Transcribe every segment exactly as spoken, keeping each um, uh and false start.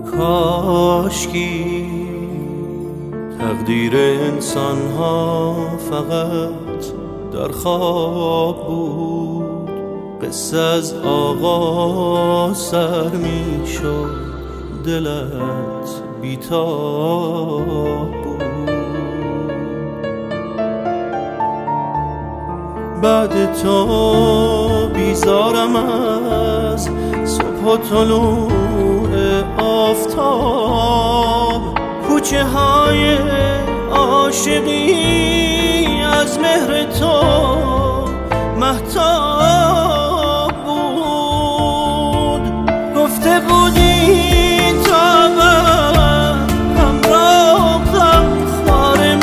کاشکی تقدیر انسان ها فقط در خواب بود، قصه از آغاز سر می شد، دلت بیتاب بود. بعد تو بیزارم از صبح و طلوع آفتاب، کوچه های عاشقی از مهر تو مهتاب بود. گفته بودی تا من همراه غمخوار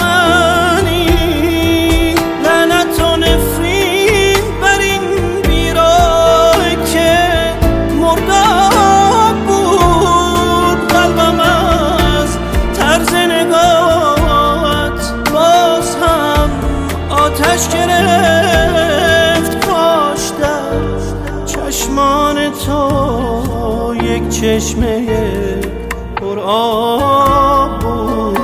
منی، لعنت و نفرین بر این بیراه که مرداب بود. قلبم از طرز نگاهت باز هم آتش گرفت، کاش در چشمان تو یک چشمه پر آب بود.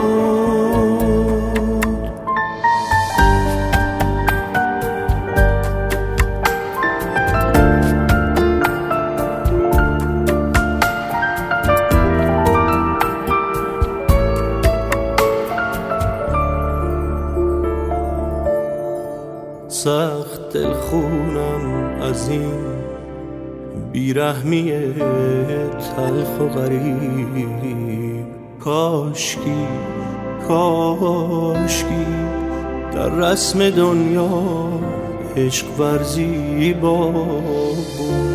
سخت دلخونم از این بیرحمی تلخ و غریب، کاشکی کاشکی در رسم دنیا عشق ورزی با بود.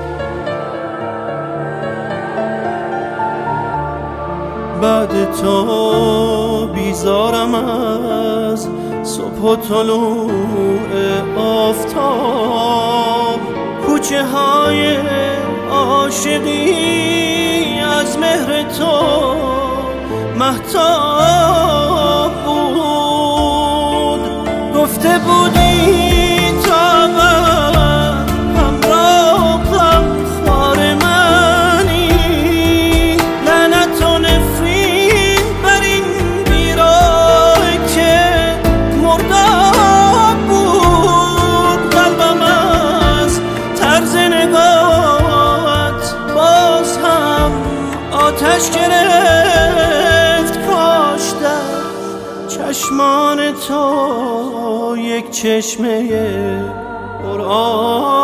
بعد تو بیزارم از صبح و طلوع آفتاب، کوچه های عاشقی از مهر تو مهتاب بود. گفته بودی تا من همراه غمخوار منی، لعنت و نفرین بر این بیراه که مرداب بود. قلبم از طرز نگاهت باز هم آتش گرفت، کاش در چشمان تو یک چشمه پر آب